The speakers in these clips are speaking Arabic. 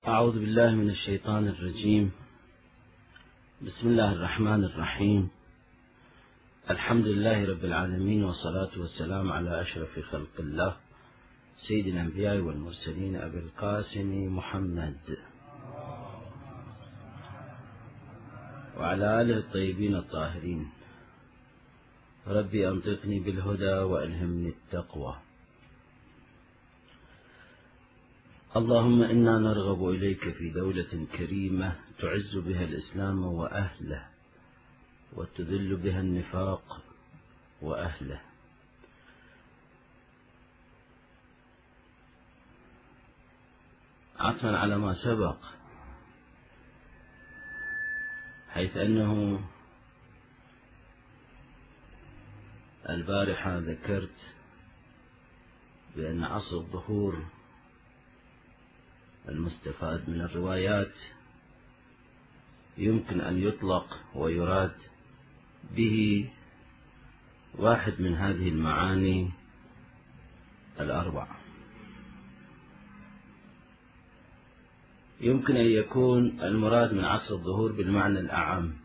أعوذ بالله من الشيطان الرجيم. بسم الله الرحمن الرحيم. الحمد لله رب العالمين، والصلاة والسلام على أشرف خلق الله سيد الأنبياء والمرسلين أبي القاسم محمد وعلى آله الطيبين الطاهرين. ربي أنطقني بالهدى وألهمني التقوى. اللهم إنا نرغب إليك في دولة كريمة تعز بها الإسلام وأهله وتذل بها النفاق وأهله. عطفا على ما سبق، حيث أنه البارحة ذكرت بأن عصر الظهور المستفاد من الروايات يمكن أن يطلق ويراد به واحد من هذه المعاني الأربع. يمكن أن يكون المراد من عصر الظهور بالمعنى الأعم،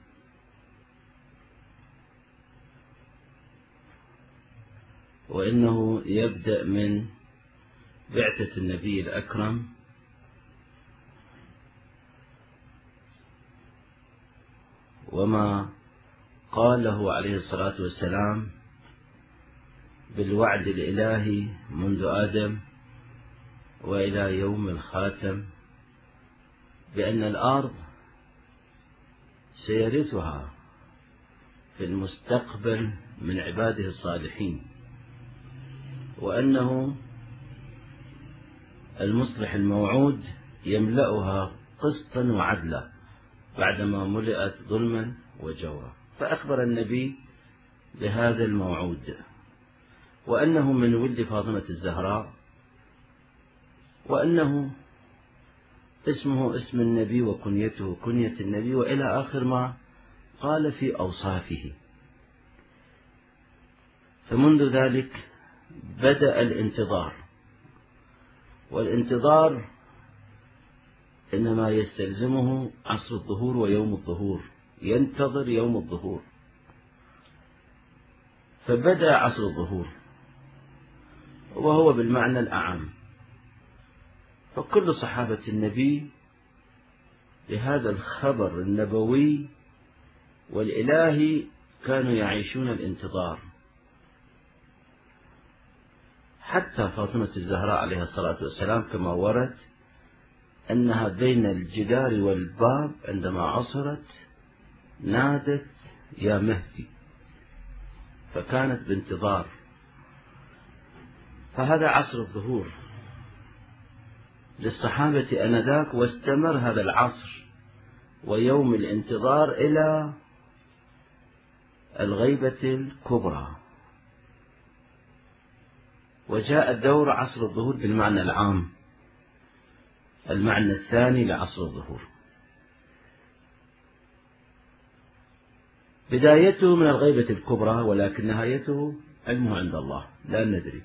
وإنه يبدأ من بعثة النبي الأكرم وما قاله عليه الصلاة والسلام بالوعد الإلهي منذ آدم وإلى يوم الخاتم بأن الأرض سيرثها في المستقبل من عباده الصالحين، وأنه المصلح الموعود يملأها قسطا وعدلا بعدما ملئت ظلما وجورا. فأخبر النبي بهذا الموعود، وأنه من ولد فاطمة الزهراء، وأنه اسمه اسم النبي وكنيته كنية النبي، وإلى آخر ما قال في أوصافه. فمنذ ذلك بدأ الانتظار، والانتظار إنما يستلزمه عصر الظهور ويوم الظهور، ينتظر يوم الظهور. فبدأ عصر الظهور وهو بالمعنى الأعم، فكل صحابة النبي بهذا الخبر النبوي والإلهي كانوا يعيشون الانتظار، حتى فاطمة الزهراء عليها الصلاة والسلام كما ورد أنها بين الجدار والباب عندما عصرت نادت يا مهدي، فكانت بانتظار. فهذا عصر الظهور للصحابة آنذاك، واستمر هذا العصر ويوم الانتظار إلى الغيبة الكبرى، وجاء الدور عصر الظهور بالمعنى العام، المعنى الثاني لعصر الظهور. بدايته من الغيبة الكبرى، ولكن نهايته علمه عند الله لا ندري.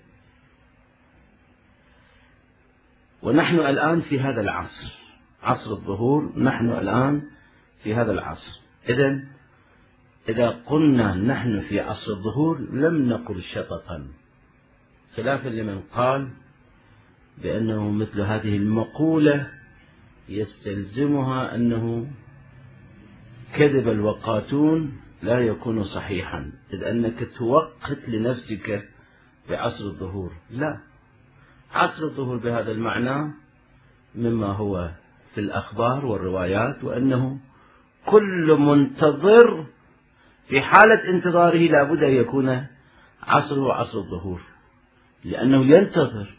ونحن الآن في هذا العصر، عصر الظهور، نحن الآن في هذا العصر. إذا قلنا نحن في عصر الظهور لم نقل شططا، خلافا لمن قال بأنه مثل هذه المقولة يستلزمها أنه كذب الوقاتون لا يكون صحيحا، إذ أنك توقت لنفسك بعصر الظهور. لا، عصر الظهور بهذا المعنى مما هو في الأخبار والروايات، وأنه كل منتظر في حالة انتظاره لابد أن يكون عصره عصر الظهور، لأنه ينتظر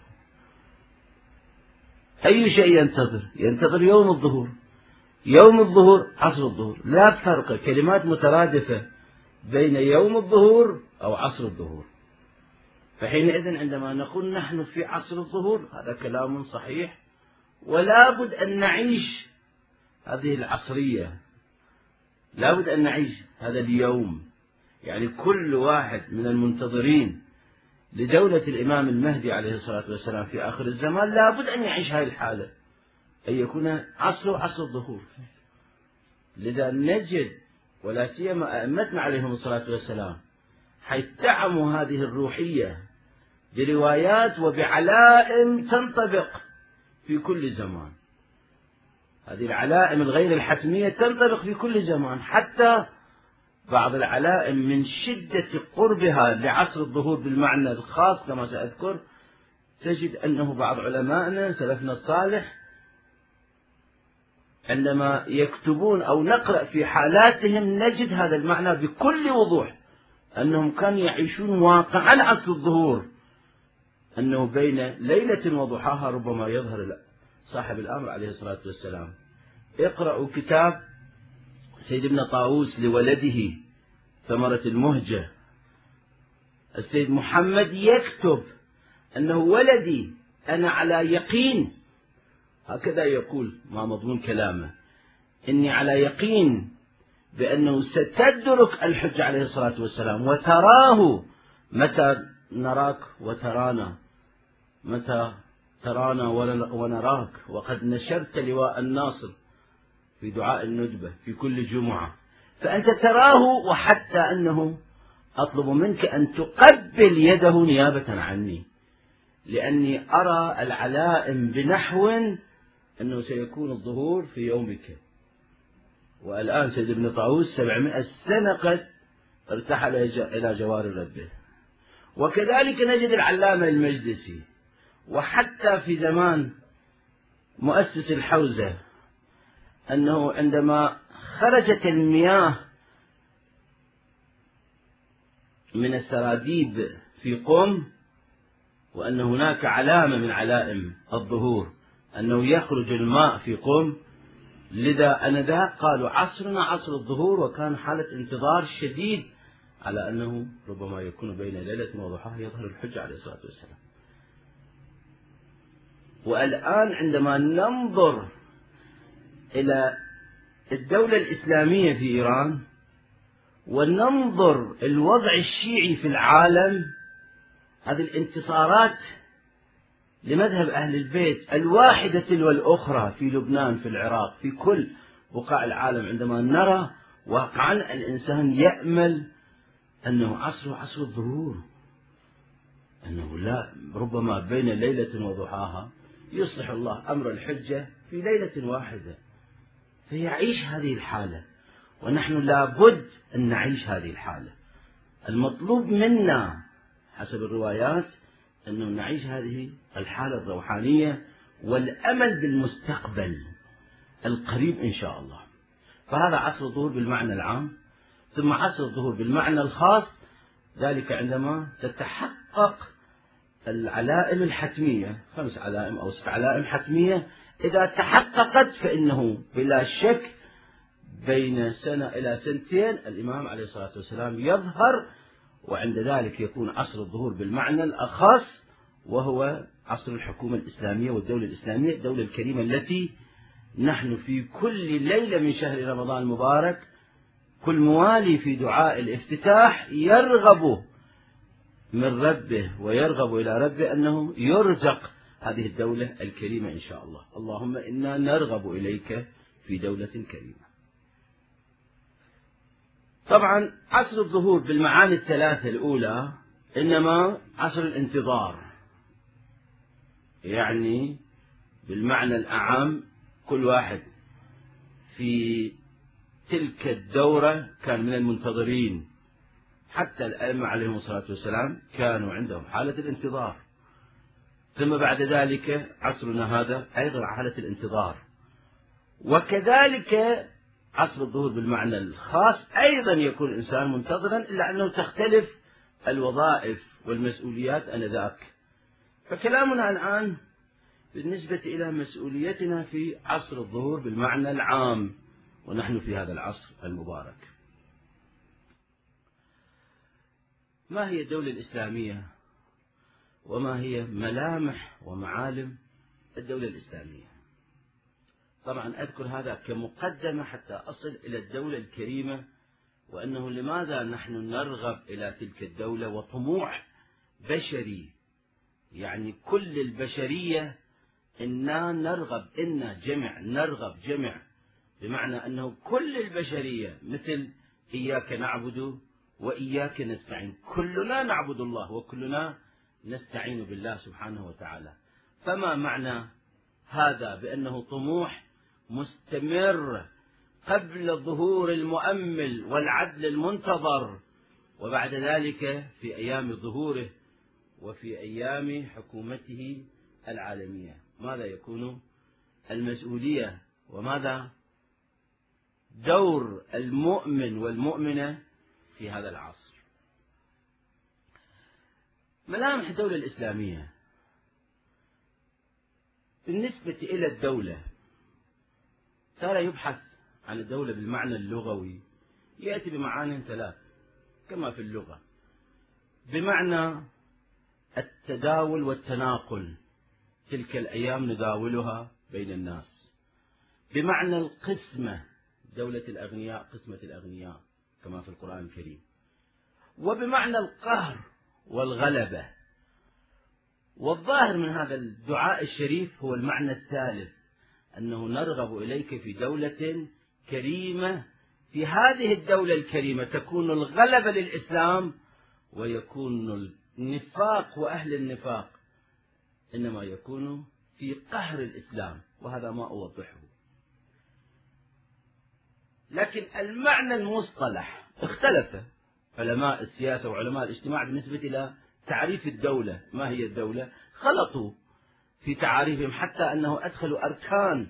أي شيء، ينتظر يوم الظهور. يوم الظهور عصر الظهور، لا فرق، كلمات مترادفة بين يوم الظهور أو عصر الظهور. فحينئذ عندما نقول نحن في عصر الظهور هذا كلام صحيح، ولا بد أن نعيش هذه العصرية، لا بد أن نعيش هذا اليوم. يعني كل واحد من المنتظرين لدولة الإمام المهدي عليه الصلاة والسلام في آخر الزمان لا بد أن يعيش هذه الحالة، أن يكون عصره عصر الظهور. لذا نجد ولا سيما أئمتنا عليهم الصلاة والسلام حيث دعموا هذه الروحية بروايات وبعلائم تنطبق في كل زمان. هذه العلائم الغير الحتمية تنطبق في كل زمان، حتى بعض العلائم من شدة قربها لعصر الظهور بالمعنى الخاص كما سأذكر، تجد أنه بعض علمائنا سلفنا الصالح عندما يكتبون أو نقرأ في حالاتهم نجد هذا المعنى بكل وضوح، أنهم كانوا يعيشون واقعا عصر الظهور، أنه بين ليلة وضحاها ربما يظهر صاحب الأمر عليه الصلاة والسلام. اقرأوا كتاب سيد ابن طاووس لولده ثمرة المهجة. السيد محمد يكتب أنه ولدي أنا على يقين، هكذا يقول ما مضمون كلامه، إني على يقين بأنه ستدرك الحجة عليه الصلاة والسلام وتراه متى نراك وترانا، متى ترانا ونراك، وقد نشرت لواء الناصر في دعاء الندبة في كل جمعة، فأنت تراه، وحتى أنه أطلب منك أن تقبل يده نيابة عني، لأني أرى العلائم بنحو أنه سيكون الظهور في يومك. والآن سيد ابن طاووس 700 سنة قد ارتحل إلى جوار ربه. وكذلك نجد العلامة المجلسي، وحتى في زمان مؤسس الحوزة، أنه عندما خرجت المياه من السراديب في قم، وأن هناك علامة من علائم الظهور أنه يخرج الماء في قم، لذا أنذاك قالوا عصرنا عصر الظهور، وكان حالة انتظار شديد على أنه ربما يكون بين ليلة وضحاها يظهر الحجة عليه الصلاة والسلام. والآن عندما ننظر إلى الدولة الإسلامية في إيران وننظر الوضع الشيعي في العالم، هذه الانتصارات لمذهب أهل البيت الواحدة تلو الأخرى في لبنان، في العراق، في كل بقاع العالم، عندما نرى واقعا الإنسان يأمل أنه عصر الظهور، أنه لا ربما بين ليلة وضحاها يصلح الله أمر الحجة في ليلة واحدة، فيعيش هذه الحالة. ونحن لابد أن نعيش هذه الحالة. المطلوب منا حسب الروايات أنه نعيش هذه الحالة الروحانية والأمل بالمستقبل القريب إن شاء الله. فهذا عصر الظهور بالمعنى العام. ثم عصر الظهور بالمعنى الخاص، ذلك عندما تتحقق العلائم الحتمية، 5 علائم أو 6 علائم حتمية، إذا تحققت فإنه بلا شك بين سنة إلى سنتين الإمام عليه الصلاة والسلام يظهر، وعند ذلك يكون عصر الظهور بالمعنى الأخص، وهو عصر الحكومة الإسلامية والدولة الإسلامية، الدولة الكريمة التي نحن في كل ليلة من شهر رمضان المبارك كل موالي في دعاء الافتتاح يرغب من ربه ويرغب إلى ربه أنه يرزق هذه الدولة الكريمة إن شاء الله. اللهم إنا نرغب إليك في دولة كريمة. طبعا عصر الظهور بالمعاني الثلاثة الأولى إنما عصر الانتظار، يعني بالمعنى الأعم كل واحد في تلك الدورة كان من المنتظرين، حتى الأئمة عليهم الصلاة والسلام كانوا عندهم حالة الانتظار. ثم بعد ذلك عصرنا هذا أيضا حالة الانتظار. وكذلك عصر الظهور بالمعنى الخاص أيضا يكون الإنسان منتظرا، إلا أنه تختلف الوظائف والمسؤوليات آنذاك. فكلامنا الآن بالنسبة إلى مسؤوليتنا في عصر الظهور بالمعنى العام، ونحن في هذا العصر المبارك. ما هي الدولة الإسلامية؟ وما هي ملامح ومعالم الدولة الإسلامية؟ طبعا أذكر هذا كمقدمة حتى أصل إلى الدولة الكريمة، وأنه لماذا نحن نرغب إلى تلك الدولة، وطموح بشري، يعني كل البشرية إنا نرغب، إنا جمع، نرغب جمع، بمعنى أنه كل البشرية مثل إياك نعبد وإياك نستعين، كلنا نعبد الله وكلنا نستعين بالله سبحانه وتعالى. فما معنى هذا؟ بأنه طموح مستمر قبل ظهور المؤمل والعدل المنتظر، وبعد ذلك في أيام ظهوره وفي أيام حكومته العالمية. ماذا يكون المسؤولية وماذا دور المؤمن والمؤمنة في هذا العصر؟ ملامح الدولة الإسلامية بالنسبة إلى الدولة، ترى يبحث عن الدولة بالمعنى اللغوي، يأتي بمعان ثلاث كما في اللغة، بمعنى التداول والتناقل، تلك الأيام نداولها بين الناس، بمعنى القسمة، دولة الأغنياء قسمة الأغنياء كما في القرآن الكريم، وبمعنى القهر والغلبة. والظاهر من هذا الدعاء الشريف هو المعنى الثالث، أنه نرغب إليك في دولة كريمة، في هذه الدولة الكريمة تكون الغلبة للإسلام ويكون النفاق وأهل النفاق إنما يكون في قهر الإسلام، وهذا ما أوضحه. لكن المعنى المصطلح اختلف علماء السياسة وعلماء الاجتماع بالنسبة إلى تعريف الدولة. ما هي الدولة؟ خلطوا في تعاريفهم حتى أنه أدخلوا أركان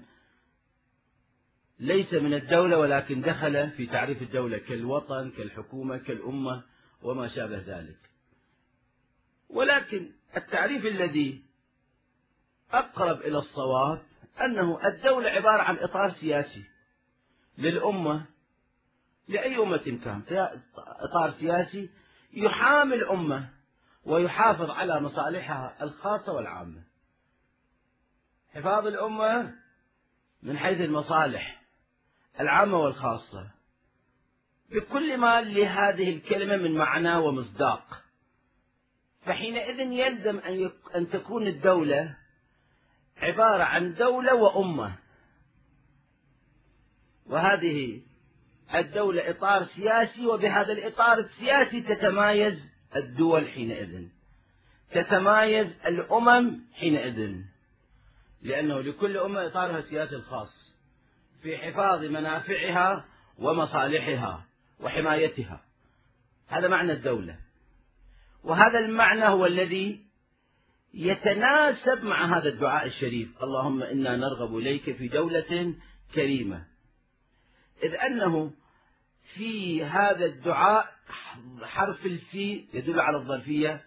ليس من الدولة ولكن دخل في تعريف الدولة، كالوطن، كالحكومة، كالأمة وما شابه ذلك. ولكن التعريف الذي أقرب إلى الصواب أنه الدولة عبارة عن إطار سياسي للأمة، لأي أمة كان، إطار سياسي يحامي الأمة ويحافظ على مصالحها الخاصة والعامة. حفاظ الأمة من حيث المصالح العامة والخاصة بكل ما لهذه الكلمة من معنى ومصداق. فحينئذ يلزم أن تكون الدولة عبارة عن دولة وأمة، وهذه الدولة إطار سياسي، وبهذا الإطار السياسي تتمايز الدول حينئذ، تتمايز الأمم حينئذ، لأنه لكل أمة إطارها السياسي الخاص في حفاظ منافعها ومصالحها وحمايتها. هذا معنى الدولة، وهذا المعنى هو الذي يتناسب مع هذا الدعاء الشريف: اللهم إنا نرغب إليك في دولة كريمة، إذ أنه في هذا الدعاء حرف الفي يدل على الظرفية.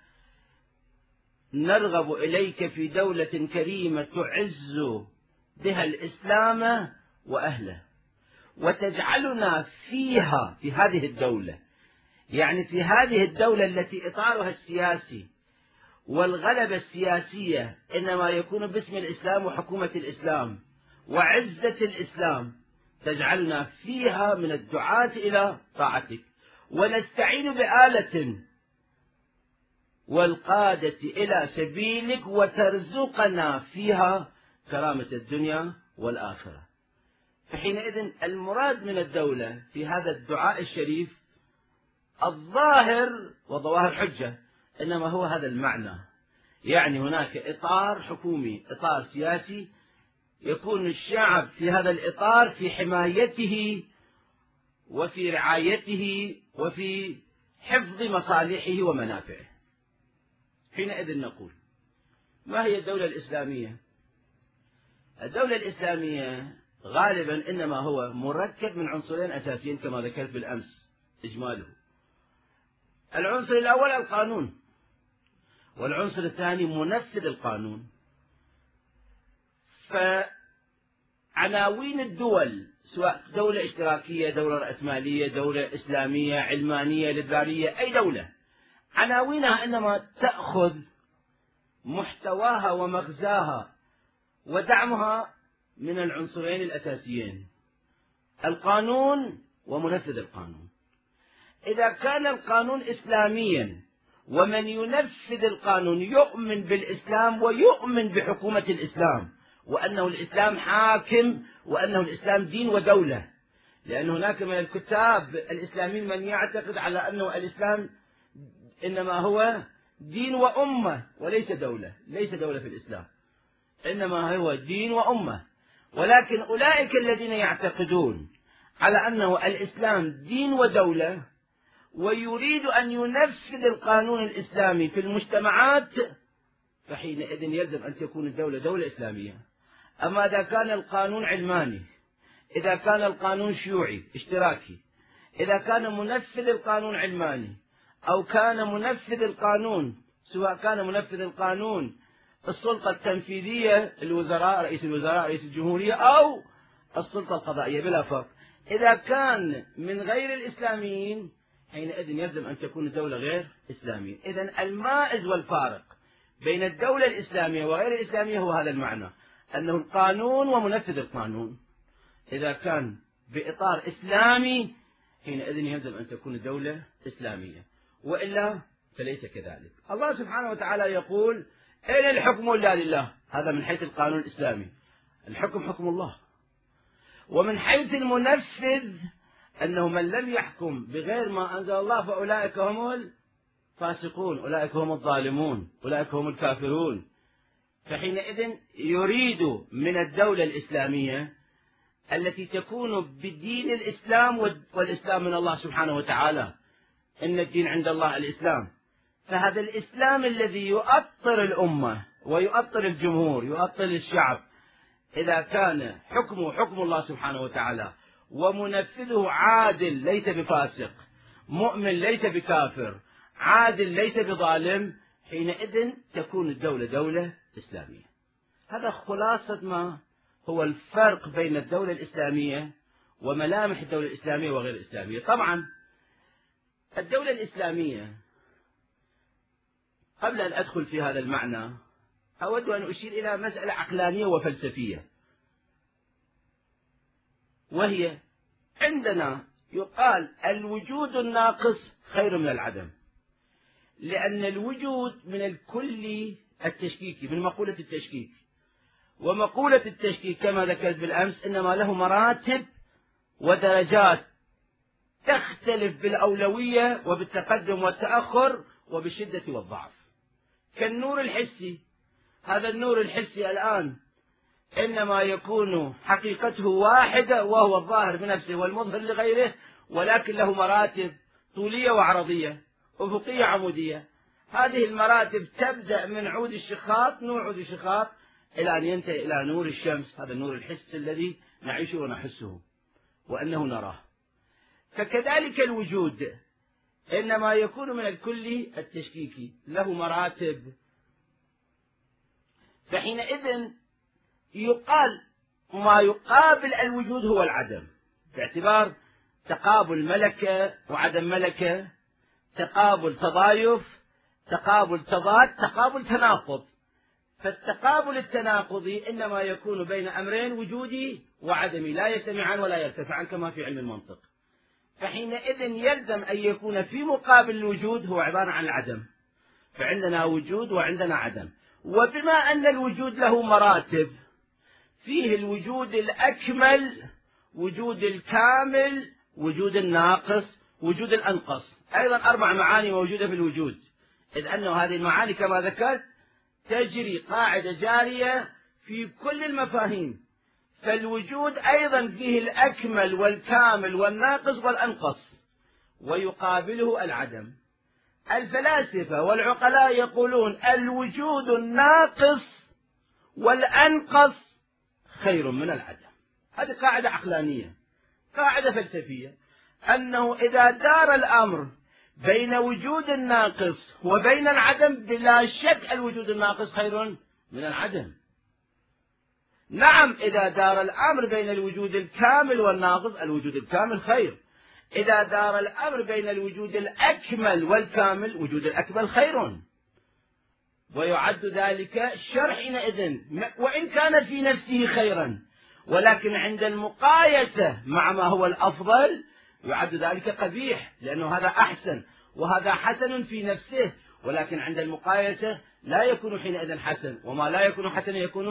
نرغب إليك في دولة كريمة تعز بها الإسلام وأهله وتجعلنا فيها، في هذه الدولة، يعني في هذه الدولة التي إطارها السياسي والغلبة السياسية إنما يكون باسم الإسلام وحكومة الإسلام وعزة الإسلام، تجعلنا فيها من الدعاة إلى طاعتك، ونستعين بآلة والقادة إلى سبيلك، وترزقنا فيها كرامة الدنيا والآخرة. فحينئذ المراد من الدولة في هذا الدعاء الشريف الظاهر وظواهر حجة، إنما هو هذا المعنى، يعني هناك إطار حكومي، إطار سياسي، يكون الشعب في هذا الإطار في حمايته وفي رعايته وفي حفظ مصالحه ومنافعه. حينئذ نقول: ما هي الدولة الإسلامية؟ الدولة الإسلامية غالبا إنما هو مركب من عنصرين أساسيين كما ذكرت بالأمس إجماله. العنصر الأول القانون، والعنصر الثاني منفذ القانون. فعناوين الدول سواء دولة اشتراكية، دولة رأسمالية، دولة إسلامية، علمانية، ليبرالية، أي دولة، عناوينها إنما تأخذ محتواها ومغزاها ودعمها من العنصرين الأساسيين: القانون ومنفذ القانون. إذا كان القانون إسلاميا ومن ينفذ القانون يؤمن بالإسلام ويؤمن بحكومة الإسلام وأنه الإسلام حاكم وأنه الإسلام دين ودولة، لأن هناك من الكتاب الإسلاميين من يعتقد على أنه الإسلام إنما هو دين وأمة وليس دولة، ليس دولة في الإسلام، إنما هو دين وأمة. ولكن أولئك الذين يعتقدون على أنه الإسلام دين ودولة ويريد أن ينفذ القانون الإسلامي في المجتمعات، فحينئذ يلزم أن تكون الدولة دولة إسلامية. أما إذا كان القانون علماني، إذا كان القانون شيوعي اشتراكي، إذا كان منفذ القانون علماني أو كان منفذ القانون، سواء كان منفذ القانون السلطة التنفيذية الوزراء، رئيس الوزراء، رئيس الجمهورية، أو السلطة القضائية، بلا فرق، إذا كان من غير الإسلاميين حينئذ يلزم أن تكون الدولة غير إسلامية. إذن المائز والفارق بين الدولة الإسلامية وغير الإسلامية هو هذا المعنى، أنه القانون ومنفذ القانون إذا كان بإطار إسلامي حينئذ يلزم أن تكون الدولة إسلامية، وإلا فليس كذلك. الله سبحانه وتعالى يقول: إن الحكم إلا لله. هذا من حيث القانون الإسلامي، الحكم حكم الله. ومن حيث المنفذ أنه من لم يحكم بغير ما أنزل الله فأولئك هم الفاسقون، أولئك هم الظالمون، أولئك هم الكافرون. فحينئذ يريد من الدولة الإسلامية التي تكون بدين الإسلام، والإسلام من الله سبحانه وتعالى، إن الدين عند الله الإسلام. فهذا الإسلام الذي يؤطر الأمة ويؤطر الجمهور، يؤطر الشعب، إذا كان حكمه حكم الله سبحانه وتعالى ومنفذه عادل ليس بفاسق، مؤمن ليس بكافر، عادل ليس بظالم، حينئذ تكون الدولة دولة إسلامية. هذا خلاصة ما هو الفرق بين الدولة الإسلامية وملامح الدولة الإسلامية وغير الإسلامية. طبعا الدولة الإسلامية، قبل أن أدخل في هذا المعنى أود أن أشير إلى مسألة عقلانية وفلسفية، وهي عندنا يقال الوجود الناقص خير من العدم، لأن الوجود من الكل التشكيكي، من مقولة التشكيك، ومقولة التشكيك كما ذكرت بالأمس إنما له مراتب ودرجات تختلف بالأولوية وبالتقدم والتأخر وبالشدة والضعف. كالنور الحسي، هذا النور الحسي الآن إنما يكون حقيقته واحدة وهو الظاهر بنفسه والمظهر لغيره، ولكن له مراتب طولية وعرضية، أفقية عمودية. هذه المراتب تبدأ من عود الشخاط، نور عود الشخاط، إلى أن ينتهي إلى نور الشمس، هذا النور الحسي الذي نعيشه ونحسه وأنه نراه. فكذلك الوجود إنما يكون من الكل التشكيكي، له مراتب. فحينئذ يقال ما يقابل الوجود هو العدم، باعتبار تقابل ملكة وعدم ملكة، تقابل تضايف، تقابل تضاد، تقابل تناقض. فالتقابل التناقضي إنما يكون بين أمرين وجودي وعدمي لا يجتمعان ولا يرتفعان كما في علم المنطق. فحينئذ يلزم أن يكون في مقابل الوجود هو عبارة عن العدم، فعندنا وجود وعندنا عدم. وبما أن الوجود له مراتب، فيه الوجود الأكمل، وجود الكامل، وجود الناقص، وجود الأنقص، أيضا 4 معاني موجودة في الوجود، إذ أنه هذه المعاني كما ذكرت تجري قاعدة جارية في كل المفاهيم. فالوجود أيضا فيه الأكمل والكامل والناقص والأنقص، ويقابله العدم. الفلاسفة والعقلاء يقولون الوجود الناقص والأنقص خير من العدم. هذه قاعدة عقلانية، قاعدة فلسفية، أنه إذا دار الأمر بين وجود الناقص وبين العدم بلا شك الوجود الناقص خير من العدم. نعم، إذا دار الأمر بين الوجود الكامل والناقص الوجود الكامل خير. إذا دار الأمر بين الوجود الأكمل والكامل وجود الأكمل خير، ويعد ذلك شر حينئذ، وإن كان في نفسه خيرا، ولكن عند المقايسة مع ما هو الأفضل يعد ذلك قبيح، لأنه هذا أحسن وهذا حسن في نفسه، ولكن عند المقايسة لا يكون حينئذ حسن، وما لا يكون حسنا يكون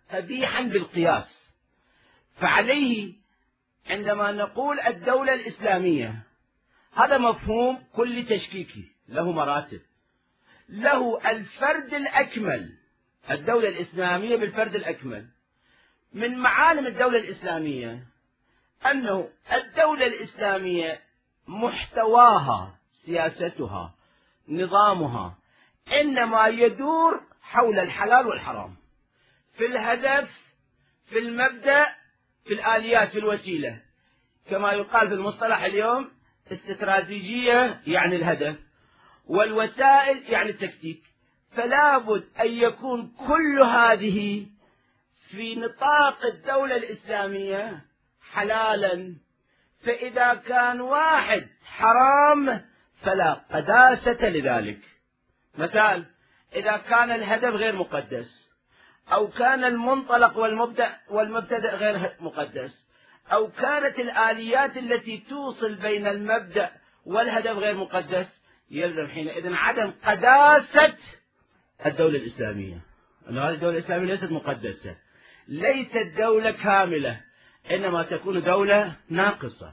قبيحا بالقياس. فعليه عندما نقول الدولة الإسلامية، هذا مفهوم كل تشكيكي، له مراتب. له الفرد الأكمل، الدولة الإسلامية بالفرد الأكمل. من معالم الدولة الإسلامية أنه الدولة الإسلامية محتواها، سياستها، نظامها، إنما يدور حول الحلال والحرام، في الهدف، في المبدأ، في الآليات، في الوسيلة. كما يقال في المصطلح اليوم، استراتيجية يعني الهدف، والوسائل يعني التكتيك. فلا بد أن يكون كل هذه في نطاق الدولة الإسلامية حلالا. فإذا كان واحد حرام فلا قداسة لذلك. مثال، إذا كان الهدف غير مقدس، أو كان المنطلق والمبتدأ غير مقدس، أو كانت الآليات التي توصل بين المبدأ والهدف غير مقدس، يلزم حينئذ عدم قداسة الدولة الإسلامية. أن هذه الدولة الإسلامية ليست مقدسة، ليست دولة كاملة، إنما تكون دولة ناقصة.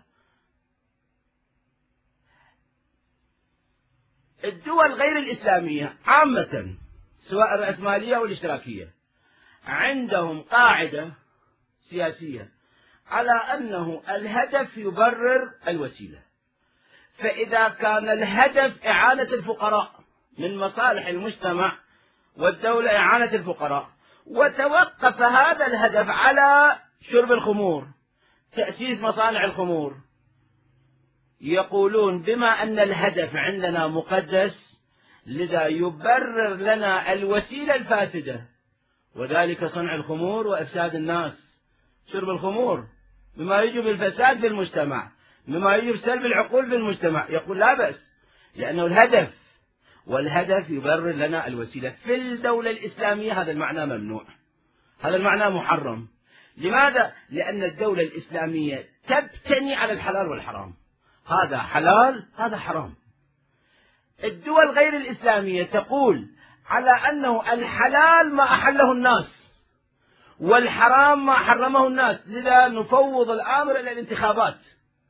الدول غير الإسلامية عامة، سواء الرأسمالية أو الاشتراكية، عندهم قاعدة سياسية على أنه الهدف يبرر الوسيلة. فإذا كان الهدف إعانة الفقراء من مصالح المجتمع والدولة إعانة الفقراء، وتوقف هذا الهدف على شرب الخمور، تأسيس مصانع الخمور، يقولون بما أن الهدف عندنا مقدس، لذا يبرر لنا الوسيلة الفاسدة، وذلك صنع الخمور وإفساد الناس. شرب الخمور بما يجب الفساد في المجتمع، بما يجب سلب العقول في المجتمع، يقول لا بأس، لأنه الهدف، والهدف يبرر لنا الوسيلة. في الدولة الإسلامية هذا المعنى ممنوع، هذا المعنى محرم. لماذا؟ لأن الدولة الإسلامية تبتني على الحلال والحرام، هذا حلال هذا حرام. الدول غير الإسلامية تقول على أنه الحلال ما أحله الناس والحرام ما حرمه الناس، لذا نفوض الأمر إلى الانتخابات.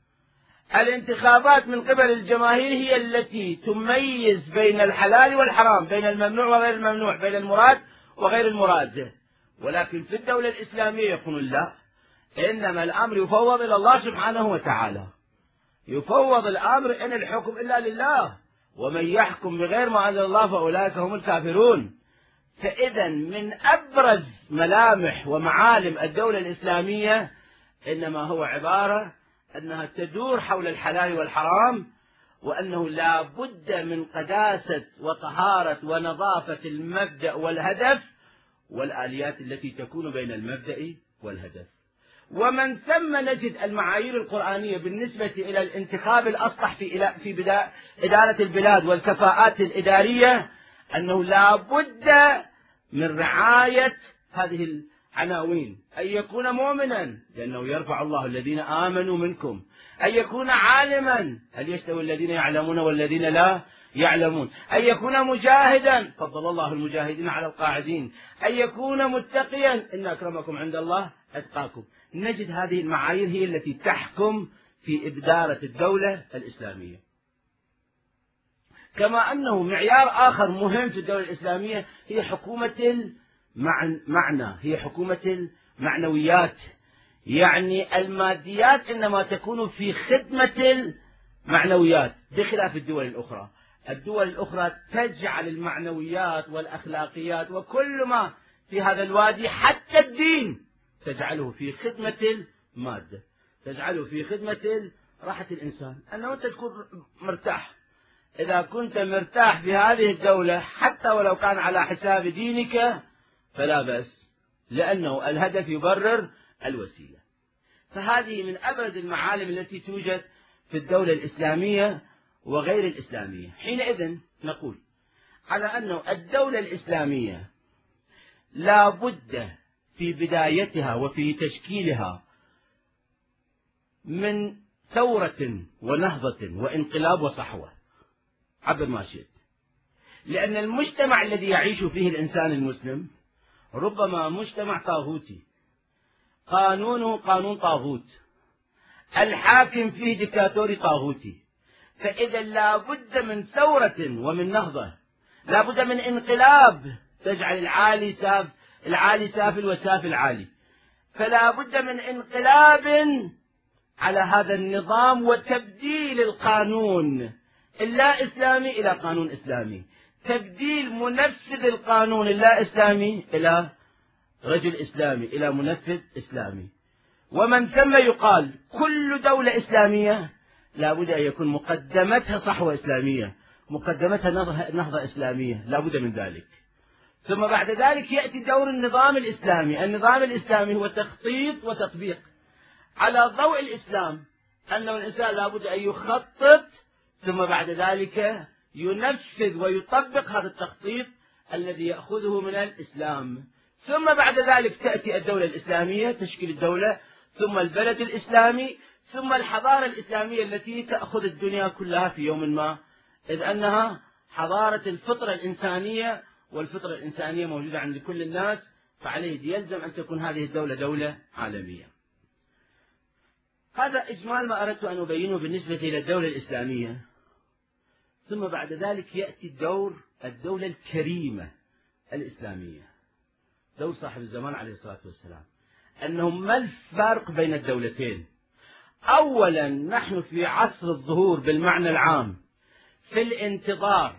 الانتخابات من قبل الجماهير هي التي تميز بين الحلال والحرام، بين الممنوع وغير الممنوع، بين المراد وغير المراد. ولكن في الدولة الإسلامية يقولون لا، إنما الأمر يفوض إلى الله سبحانه وتعالى، يفوض الأمر إن الحكم إلا لله، ومن يحكم بغير ما أنزل الله فأولئك هم الكافرون. فإذا من أبرز ملامح ومعالم الدولة الإسلامية إنما هو عبارة أنها تدور حول الحلال والحرام، وأنه لا بد من قداسة وطهارة ونظافة المبدأ والهدف والآليات التي تكون بين المبدأ والهدف. ومن ثم نجد المعايير القرآنية بالنسبة إلى الانتخاب الأصلح في إدارة البلاد والكفاءات الإدارية، أنه لا بد من رعاية هذه العناوين: أن يكون مؤمنا لأنه يرفع الله الذين آمنوا منكم، أن يكون عالما، هل يستوي الذين يعلمون والذين لا يعلمون، أن يكون مجاهدا، فضل الله المجاهدين على القاعدين، أن يكون متقيا، إن أكرمكم عند الله أتقاكم. نجد هذه المعايير هي التي تحكم في إدارة الدولة الإسلامية. كما أنه معيار آخر مهم في الدولة الإسلامية هي حكومة المعنى، هي حكومة المعنويات، يعني الماديات إنما تكون في خدمة المعنويات، بخلاف الدول الأخرى. الدول الأخرى تجعل المعنويات والأخلاقيات وكل ما في هذا الوادي، حتى الدين، تجعله في خدمة المادة، تجعله في خدمة راحة الإنسان، أنه أنت تكون مرتاح. إذا كنت مرتاح في هذه الدولة حتى ولو كان على حساب دينك فلا بأس، لأنه الهدف يبرر الوسيلة. فهذه من أبرز المعالم التي توجد في الدولة الإسلامية وغير الإسلامية. حينئذ نقول على أنه الدولة الإسلامية لا بد في بدايتها وفي تشكيلها من ثورة ونهضة وانقلاب وصحوة، عبر ما شئت، لأن المجتمع الذي يعيش فيه الإنسان المسلم ربما مجتمع طاغوتي، قانونه قانون طاغوت، الحاكم فيه ديكتاتوري طاغوتي، فإذا لا بد من ثورة ومن نهضة، لا بد من انقلاب تجعل العالي سافل والسافل عالي، فلا بد من انقلاب على هذا النظام وتبديل القانون اللا إسلامي إلى قانون إسلامي، تبديل منفذ القانون اللا إسلامي إلى رجل إسلامي، إلى منفذ إسلامي. ومن ثم يقال كل دولة إسلامية لا بد أن يكون مقدمتها صحوة إسلامية، مقدمتها نهضة إسلامية، لا بد من ذلك. ثم بعد ذلك يأتي دور النظام الإسلامي. النظام الإسلامي هو تخطيط وتطبيق على ضوء الإسلام، أنه الإنسان لا بد أن يخطط ثم بعد ذلك ينفذ ويطبق هذا التخطيط الذي يأخذه من الإسلام. ثم بعد ذلك تأتي الدولة الإسلامية، تشكيل الدولة، ثم البلد الإسلامي، ثم الحضارة الإسلامية التي تأخذ الدنيا كلها في يوم ما، إذ أنها حضارة الفطرة الإنسانية، والفطرة الإنسانية موجودة عند كل الناس، فعليه يلزم أن تكون هذه الدولة دولة عالمية. هذا إجمال ما أردت أن أبينه بالنسبة إلى الدولة الإسلامية. ثم بعد ذلك يأتي الدولة الكريمة الإسلامية، دور صاحب الزمان عليه الصلاة والسلام. أنه ما الفرق بين الدولتين؟ أولا نحن في عصر الظهور بالمعنى العام، في الانتظار.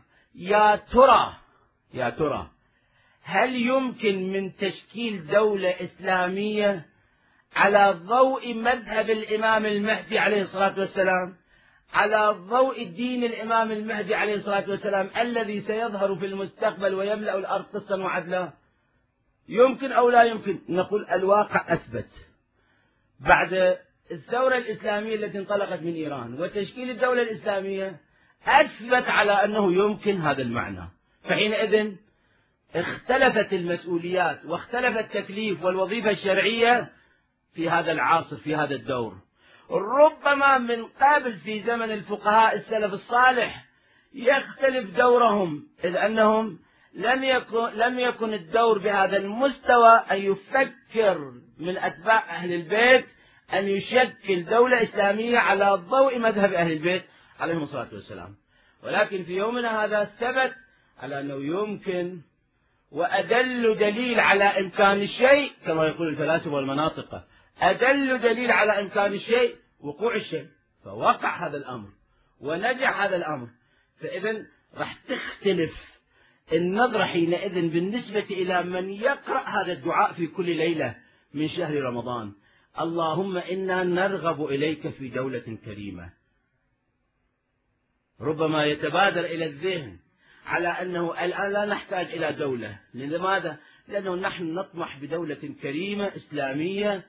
يا ترى هل يمكن من تشكيل دولة إسلامية على ضوء مذهب الإمام المهدي عليه الصلاة والسلام، على ضوء دين الإمام المهدي عليه الصلاة والسلام الذي سيظهر في المستقبل ويملأ الأرض قسطا وعدلا؟ يمكن أو لا يمكن؟ نقول الواقع أثبت بعد الثورة الإسلامية التي انطلقت من إيران وتشكيل الدولة الإسلامية، أثبت على أنه يمكن هذا المعنى. فحينئذ اختلفت المسؤوليات واختلف التكليف والوظيفة الشرعية في هذا العصر، في هذا الدور. ربما من قبل في زمن الفقهاء السلف الصالح يختلف دورهم، إذ أنهم لم يكن الدور بهذا المستوى أن يفكر من أتباع أهل البيت أن يشكل دولة إسلامية على ضوء مذهب أهل البيت عليهم الصلاة والسلام. ولكن في يومنا هذا ثبت على أنه يمكن، وأدل دليل على إمكان الشيء كما يقول الفلاسفة والمناطقة، أدل دليل على إمكان الشيء وقوع الشيء، فوقع هذا الأمر ونجح هذا الأمر. فإذا راح تختلف النظرة حينئذ بالنسبة إلى من يقرأ هذا الدعاء في كل ليلة من شهر رمضان: اللهم إنا نرغب إليك في دولة كريمة. ربما يتبادر إلى الذهن على أنه الآن لا نحتاج إلى دولة. لماذا؟ لأنه نحن نطمح بدولة كريمة إسلامية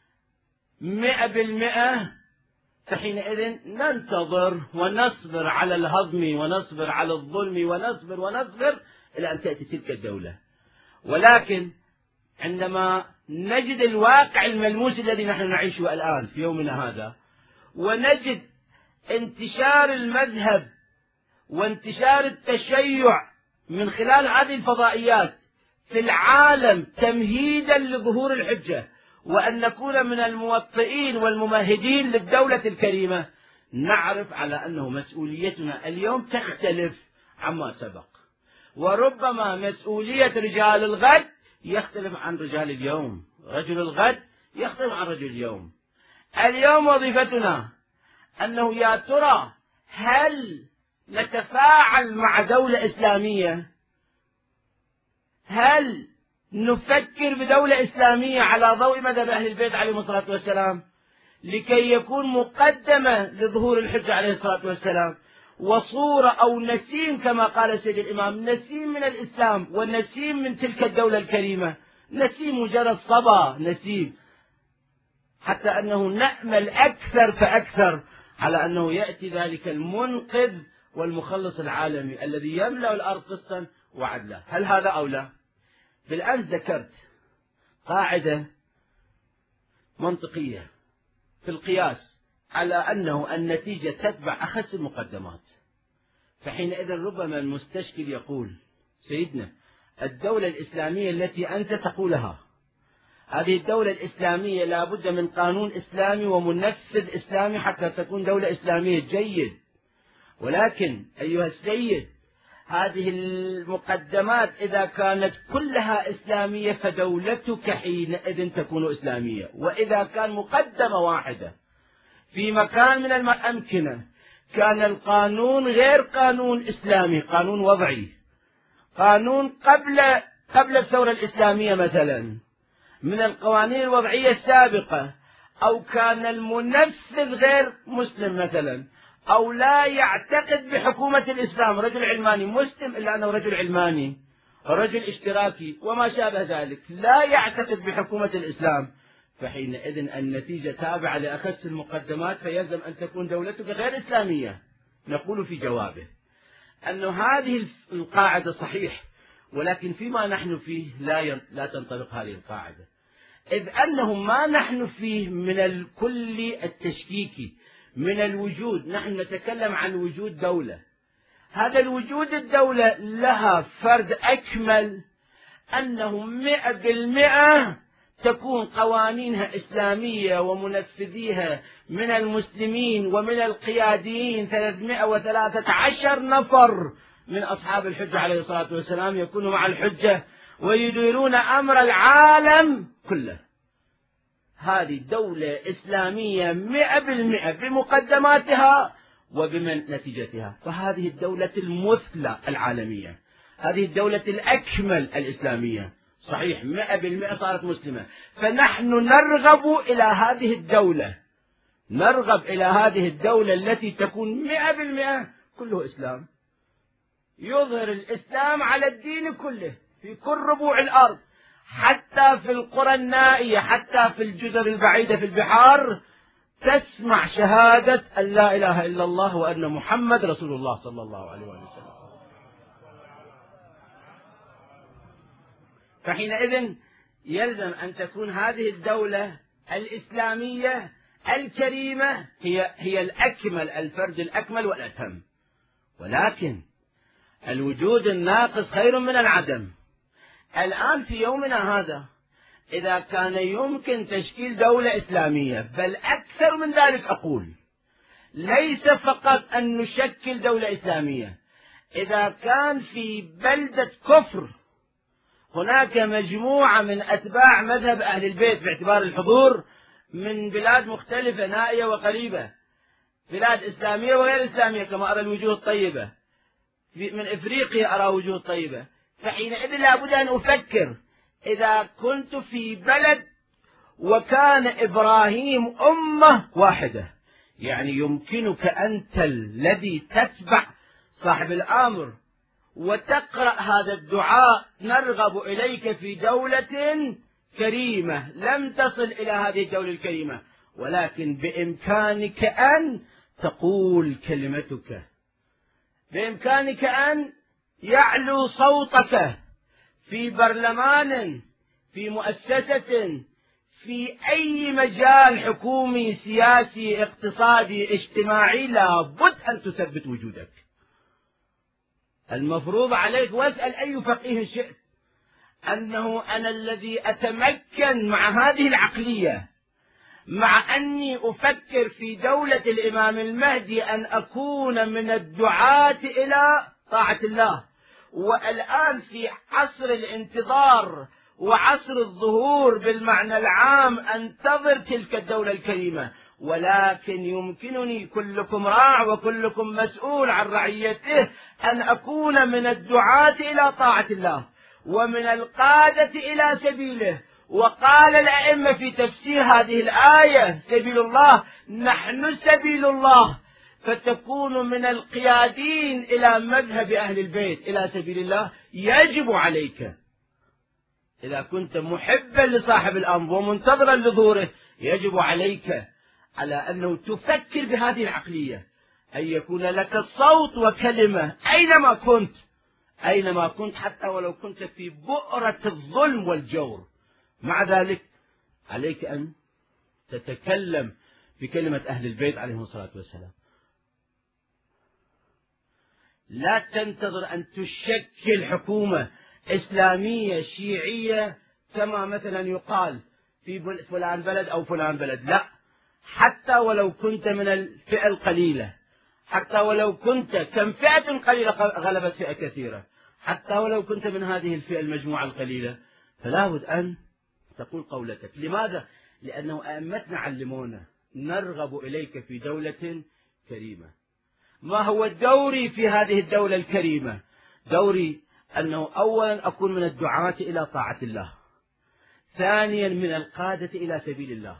100%، فحينئذ ننتظر ونصبر على الهضم ونصبر على الظلم ونصبر إلى أن تأتي تلك الدولة. ولكن عندما نجد الواقع الملموس الذي نحن نعيشه الآن في يومنا هذا، ونجد انتشار المذهب وانتشار التشيع من خلال هذه الفضائيات في العالم تمهيدا لظهور الحجة، وأن نكون من الموطئين والممهدين للدولة الكريمة، نعرف على أنه مسؤوليتنا اليوم تختلف عما سبق. وربما مسؤولية رجال الغد يختلف عن رجال اليوم، رجل الغد يختلف عن رجل اليوم. اليوم وظيفتنا أنه يا ترى هل نتفاعل مع دولة إسلامية؟ هل نفكر بدولة إسلامية على ضوء مذهب أهل البيت عليهم الصلاة والسلام لكي يكون مقدمة لظهور الحجة عليه الصلاة والسلام، وصورة أو نسيم كما قال سيد الإمام، نسيم من الإسلام ونسيم من تلك الدولة الكريمة، نسيم مجرد صبا، نسيم، حتى أنه نأمل أكثر فأكثر على أنه يأتي ذلك المنقذ والمخلص العالمي الذي يملأ الأرض قسطا وعدلا. هل هذا أو لا؟ بالأمس ذكرت قاعدة منطقية في القياس على أنه النتيجة تتبع أخس المقدمات. فحينئذ ربما المستشكل يقول: سيدنا الدولة الإسلامية التي أنت تقولها. هذه الدولة الإسلامية لا بد من قانون إسلامي ومنفذ إسلامي حتى تكون دولة إسلامية جيد. ولكن أيها السيد، هذه المقدمات إذا كانت كلها إسلامية فدولتك حينئذ تكون إسلامية. وإذا كان مقدمة واحدة في مكان من الأمكنة كان القانون غير قانون إسلامي، قانون وضعي، قانون قبل الثورة الإسلامية مثلا من القوانين الوضعية السابقة، أو كان المنفذ غير مسلم مثلا، أو لا يعتقد بحكومة الإسلام، رجل علماني مسلم إلا أنه رجل علماني، رجل اشتراكي وما شابه ذلك، لا يعتقد بحكومة الإسلام، فحينئذ النتيجة تابعة لأخس المقدمات، فيلزم أن تكون دولتك غير إسلامية. نقول في جوابه أن هذه القاعدة صحيح، ولكن فيما نحن فيه لا تنطبق هذه القاعدة، إذ أنه ما نحن فيه من الكل التشكيكي من الوجود. نحن نتكلم عن وجود دولة، هذا الوجود الدولة لها فرد أكمل أنه 100% تكون قوانينها إسلامية ومنفذيها من المسلمين ومن القياديين 313 نفر من أصحاب الحجة عليه الصلاة والسلام يكونوا مع الحجة ويديرون أمر العالم كله. هذه دولة إسلامية 100% بمقدماتها وبنتيجتها، فهذه الدولة المثلى العالمية، هذه الدولة الأكمل الإسلامية، صحيح 100% صارت مسلمة. فنحن نرغب إلى هذه الدولة، نرغب إلى هذه الدولة التي تكون 100% كله إسلام، يظهر الإسلام على الدين كله في كل ربوع الأرض، حتى في القرى النائية، حتى في الجزر البعيدة في البحار تسمع شهادة أن لا إله إلا الله وأن محمد رسول الله صلى الله عليه وسلم. فحينئذ يلزم أن تكون هذه الدولة الإسلامية الكريمة هي الأكمل، الفرد الأكمل والأتم. ولكن الوجود الناقص خير من العدم. الآن في يومنا هذا إذا كان يمكن تشكيل دولة إسلامية، بل أكثر من ذلك أقول، ليس فقط أن نشكل دولة إسلامية، إذا كان في بلدة كفر هناك مجموعة من أتباع مذهب أهل البيت باعتبار الحضور من بلاد مختلفة نائية وقريبة، بلاد إسلامية وغير إسلامية كما أرى الوجوه الطيبة، من إفريقيا أرى وجوه طيبة، فحينئذ لابد أن أفكر إذا كنت في بلد وكان إبراهيم أمة واحدة، يعني يمكنك أنت الذي تتبع صاحب الأمر وتقرأ هذا الدعاء: نرغب إليك في دولة كريمة. لم تصل إلى هذه الدولة الكريمة، ولكن بإمكانك أن تقول كلمتك، بإمكانك أن يعلو صوتك في برلمان، في مؤسسة، في أي مجال حكومي سياسي اقتصادي اجتماعي، لابد أن تثبت وجودك. المفروض عليك، واسأل أي فقيه شئت، أنه أنا الذي أتمكن مع هذه العقلية، مع أني أفكر في دولة الإمام المهدي أن أكون من الدعاة إلى طاعة الله، والآن في عصر الانتظار وعصر الظهور بالمعنى العام أنتظر تلك الدولة الكريمة. ولكن يمكنني، كلكم راع وكلكم مسؤول عن رعيته، أن أكون من الدعاة إلى طاعة الله ومن القادة إلى سبيله. وقال الأئمة في تفسير هذه الآية: سبيل الله، نحن سبيل الله، فتكون من القيادين إلى مذهب أهل البيت إلى سبيل الله. يجب عليك إذا كنت محبا لصاحب الأمر ومنتظرا لظهوره، يجب عليك على أنه تفكر بهذه العقلية، أن يكون لك صوت وكلمة أينما كنت، حتى ولو كنت في بؤرة الظلم والجور. مع ذلك عليك أن تتكلم بكلمة أهل البيت عليهم الصلاة والسلام. لا تنتظر أن تشكل حكومة إسلامية شيعية كما مثلا يقال في فلان بلد أو فلان بلد، لا، حتى ولو كنت من الفئة القليلة، حتى ولو كنت كم فئة قليلة غلبت فئة كثيرة، حتى ولو كنت من هذه الفئة المجموعة القليلة، فلا بد أن تقول قولتك. لماذا؟ لأنه أئمتنا علمونا نرغب إليك في دولة كريمة. ما هو دوري في هذه الدولة الكريمة؟ دوري أنه أولا أكون من الدعاة إلى طاعة الله، ثانيا من القادة إلى سبيل الله،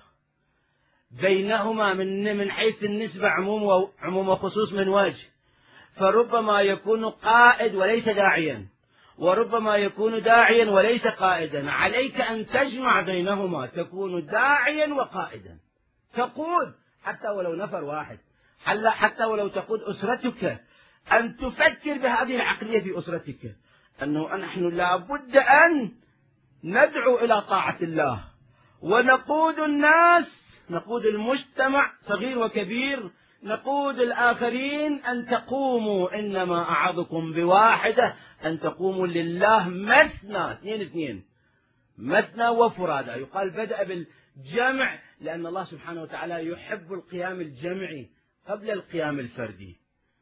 بينهما من حيث النسبة عموم وخصوص من وجه، فربما يكون قائد وليس داعيا، وربما يكون داعيا وليس قائدا. عليك أن تجمع بينهما، تكون داعيا وقائدا، تقود حتى ولو نفر واحد، حتى ولو تقود أسرتك، أن تفكر بهذه العقلية في أسرتك، أنه نحن لابد أن ندعو إلى طاعة الله ونقود الناس، نقود المجتمع صغير وكبير، نقود الآخرين أن تقوموا، إنما أعظكم بواحدة أن تقوموا لله مثنى، اثنين مثنى وفرادى. يقال بدأ بالجمع لأن الله سبحانه وتعالى يحب القيام الجمعي قبل القيام الفردي،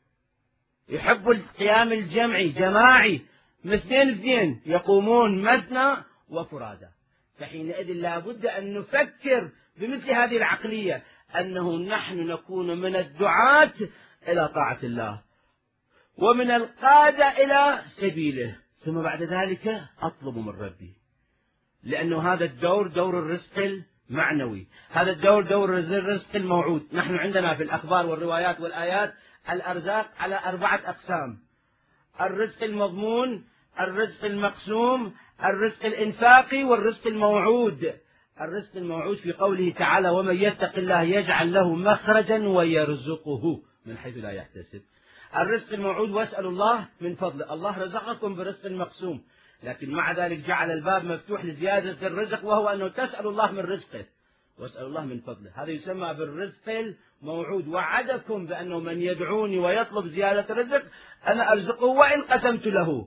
يحب القيام الجمعي جماعي، اثنين يقومون مثنى وفرادى. فحينئذ لا بد أن نفكر بمثل هذه العقلية، أنه نحن نكون من الدعاة إلى طاعة الله ومن القادة إلى سبيله، ثم بعد ذلك أطلب من ربي، لأنه هذا الدور دور الرزق المعنوي، هذا الدور دور الرزق الموعود. نحن عندنا في الأخبار والروايات والآيات الأرزاق على 4 أقسام: الرزق المضمون، الرزق المقسوم، الرزق الإنفاقي، والرزق الموعود. الرزق الموعود في قوله تعالى: ومن يتق الله يجعل له مخرجا ويرزقه من حيث لا يحتسب. الرزق الموعود: واسألوا الله من فضله. الله رزقكم برزق مقسوم، لكن مع ذلك جعل الباب مفتوح لزيادة الرزق، وهو أنه تسأل الله من رزقه، واسألوا الله من فضله. هذا يسمى بالرزق الموعود. وعدكم بأنه من يدعوني ويطلب زيادة الرزق أنا أرزقه، وإن قسمت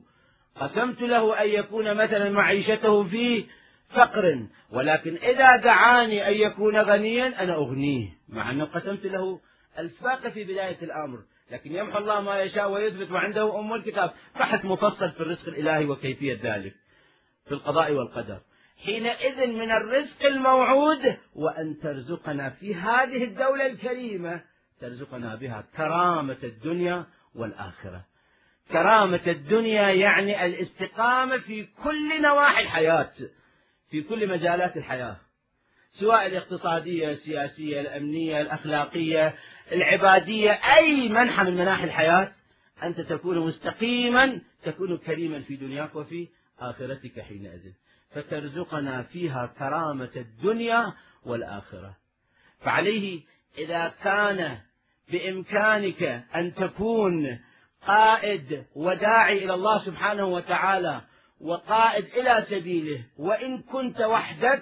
له أن يكون مثلا معيشته في فقر، ولكن إذا دعاني أن يكون غنيا أنا أغنيه، مع أنه قسمت له الفاقة في بداية الأمر، لكن يمحو الله ما يشاء ويثبت، وعنده أم الكتاب، بحث مفصل في الرزق الإلهي وكيفية ذلك في القضاء والقدر. حينئذ من الرزق الموعود وأن ترزقنا في هذه الدولة الكريمة، ترزقنا بها كرامة الدنيا والآخرة. كرامة الدنيا يعني الاستقامة في كل نواحي الحياة، في كل مجالات الحياة، سواء الاقتصادية، السياسية، الأمنية، الأخلاقية، العبادية، أي منحى من مناحي الحياة، أنت تكون مستقيما، تكون كريما في دنياك وفي آخرتك حينئذ، فترزقنا فيها كرامة الدنيا والآخرة. فعليه إذا كان بإمكانك أن تكون قائد وداعي إلى الله سبحانه وتعالى وقائد إلى سبيله، وإن كنت وحدك،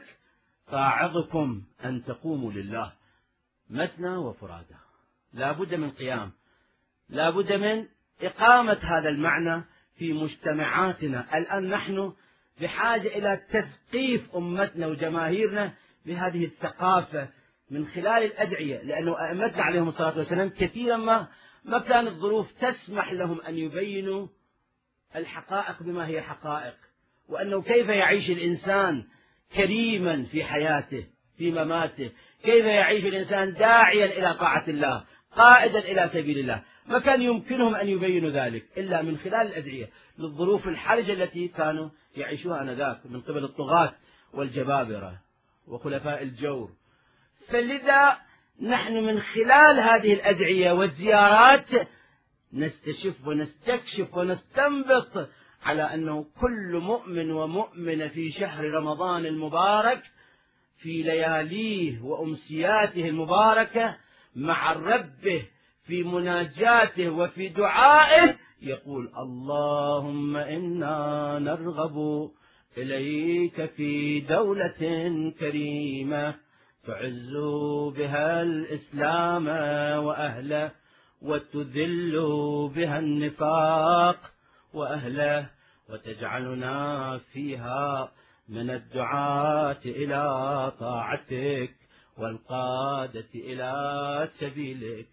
فأعظكم أن تقوموا لله مثنى وفرادى. لا بد من قيام، لا بد من إقامة هذا المعنى في مجتمعاتنا. الآن نحن بحاجة إلى تثقيف أمتنا وجماهيرنا بهذه الثقافة من خلال الأدعية، لأنه أئمتنا عليهم الصلاة والسلام كثيرا ما كانت الظروف تسمح لهم أن يبينوا الحقائق بما هي حقائق، وأنه كيف يعيش الإنسان كريما في حياته في مماته، كيف يعيش الإنسان داعيا إلى طاعة الله، قائدا إلى سبيل الله. ما كان يمكنهم أن يبينوا ذلك إلا من خلال الأدعية للظروف الحرجة التي كانوا يعيشوها آنذاك من قبل الطغاة والجبابرة وخلفاء الجور. فلذا نحن من خلال هذه الأدعية والزيارات نستشف ونستكشف ونستنبط على أنه كل مؤمن ومؤمنة في شهر رمضان المبارك في لياليه وأمسياته المباركة مع ربه في مناجاته وفي دعائه يقول: اللهم إنا نرغب إليك في دولة كريمة تعز بها الإسلام وأهله، وتذل بها النفاق وأهله، وتجعلنا فيها من الدعاة إلى طاعتك والقادة إلى سبيلك،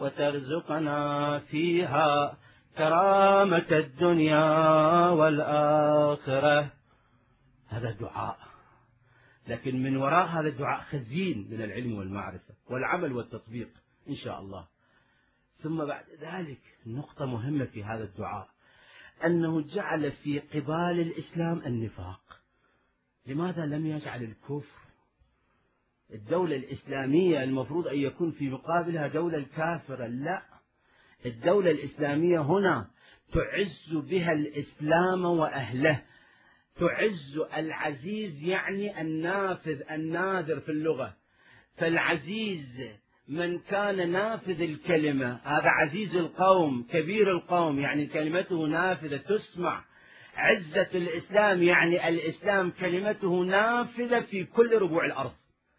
وترزقنا فيها كرامة الدنيا والآخرة. هذا دعاء، لكن من وراء هذا الدعاء خزين من العلم والمعرفة والعمل والتطبيق إن شاء الله. ثم بعد ذلك نقطة مهمة في هذا الدعاء، أنه جعل في قبال الإسلام النفاق. لماذا لم يجعل الكفر؟ الدولة الإسلامية المفروض أن يكون في مقابلها دولة الكافرة، لا، الدولة الإسلامية هنا تعز بها الإسلام وأهله. تعز العزيز يعني النافذ الناذر في اللغة، فالعزيز من كان نافذ الكلمة، هذا عزيز القوم كبير القوم، يعني كلمته نافذة تسمع. عزة الإسلام يعني الإسلام كلمته نافذة في كل ربوع الأرض.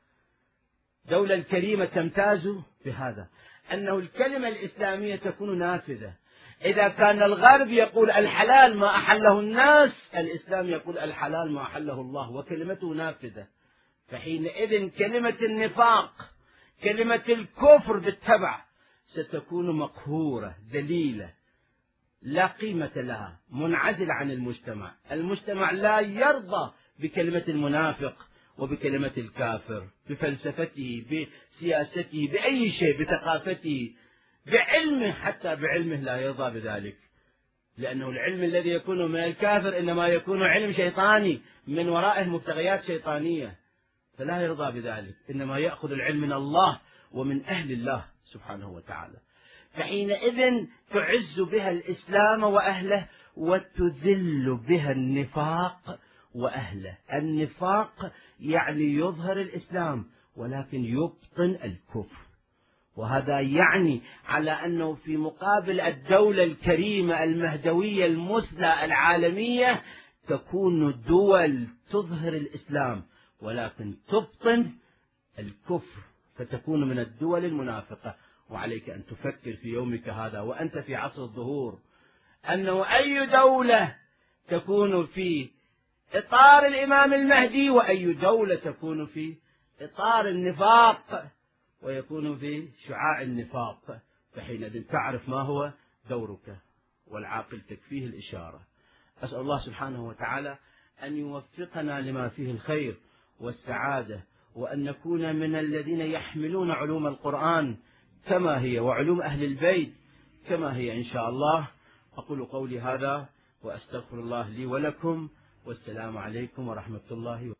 الدولة الكريمة تمتاز بهذا، أنه الكلمة الإسلامية تكون نافذة. إذا كان الغرب يقول الحلال ما أحله الناس، الإسلام يقول الحلال ما أحله الله، وكلمته نافذة. فحينئذ كلمة النفاق، كلمة الكفر بالتبع، ستكون مقهورة ذليلة لا قيمة لها، منعزلة عن المجتمع. المجتمع لا يرضى بكلمة المنافق وبكلمة الكافر، بفلسفته، بسياسته، بأي شيء، بثقافته، بعلمه، حتى بعلمه لا يرضى بذلك، لأنه العلم الذي يكون من الكافر إنما يكون علم شيطاني من ورائه مبتغيات شيطانية، فلا يرضى بذلك، إنما يأخذ العلم من الله ومن أهل الله سبحانه وتعالى. فحينئذ تعز بها الإسلام وأهله، وتذل بها النفاق وأهله. النفاق يعني يظهر الإسلام ولكن يبطن الكفر، وهذا يعني على أنه في مقابل الدولة الكريمة المهدوية المثلى العالمية تكون دول تظهر الإسلام ولكن تبطن الكفر، فتكون من الدول المنافقة. وعليك أن تفكر في يومك هذا وأنت في عصر الظهور، أنه أي دولة تكون في إطار الإمام المهدي، وأي دولة تكون في إطار النفاق ويكون في شعاع النفاق. فحينئذ تعرف ما هو دورك، والعاقل تكفيه الإشارة. أسأل الله سبحانه وتعالى أن يوفقنا لما فيه الخير والسعادة، وأن نكون من الذين يحملون علوم القرآن كما هي، وعلوم أهل البيت كما هي إن شاء الله. أقول قولي هذا وأستغفر الله لي ولكم، والسلام عليكم ورحمة الله وبركاته.